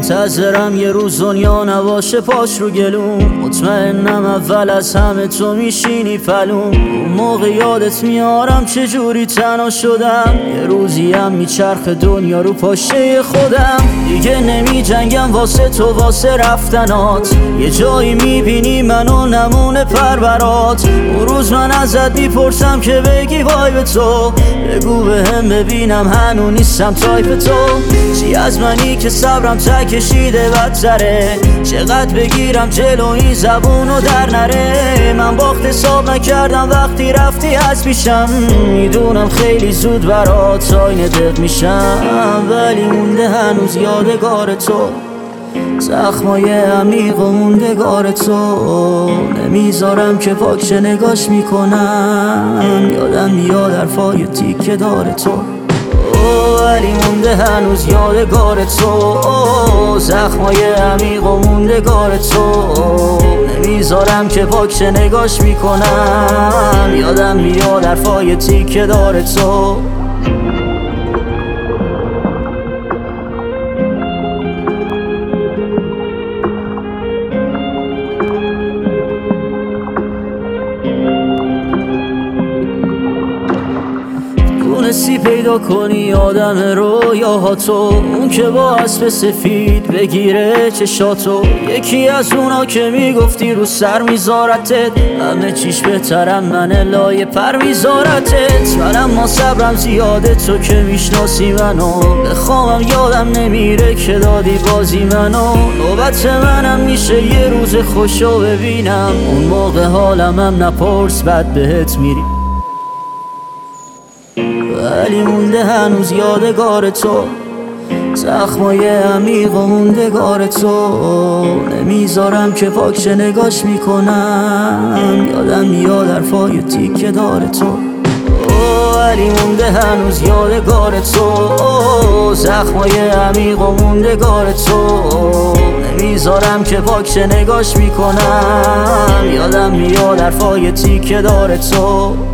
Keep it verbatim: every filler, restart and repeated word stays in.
منتظرم یه روز دنیا نباشه پاش رو گلوم. مطمئنم اول از همه تو میشینی پلوم. اون موقع یادت میارم چجوری تنها شدم. یه روزی هم میچرخ دنیا رو پاشه خودم. دیگه نمی جنگم واسه تو واسه رفتنات. یه جایی میبینی منو نمونه پرورات. اون روز من ازت میپرسم که بگی وای به تو. بگو به هم ببینم هنو نیستم تایپ تو. چی از منی که صبرم تا کشیده بدتره. چقدر بگیرم جلو این زبونو در نره. من باخت حساب نکردم وقتی رفتی از پیشم. میدونم خیلی زود برات آینه دق میشم. ولی مونده هنوز یادگار تو. زخمای عمیق و موندگار تو. نمیذارم که پاکشه نگاش میکنم. یادم میاد حرفای تیکه دار تو. ولی مونده هنوز یادگار تو. زخمای عمیق و موندگار تو. نمیذارم که پاکشه نگاش میکنم. یادم میاد حرفای تیکه دار تو. تونستی پیدا کنی آدم رویاها تو. اون که با اسب سفید بگیره چشاتو. یکی از اونا که میگفتی رو سر میذارتت. همه چیش بهترم من لایه پر میذارتت. من اما صبرم زیاده تو که میشناسی منو. بخوامم یادم نمیره که دادی بازی منو. نوبت منم میشه یه روز خوشو ببینم. اون موقع حالمم نپرس بد بهت میری. ولی مونده هنوز یادگار تو. زخمای عمیق و موندگار تو. نمیذارم که پاکشه نگاش میکنم. یادم میاد حرفای تیکه دار تو. ولی مونده هنوز یادگار تو. زخمای عمیق و موندگار تو. نمیذارم که پاکشه نگاش میکنم. یادم میاد حرفای تیکه دار تو.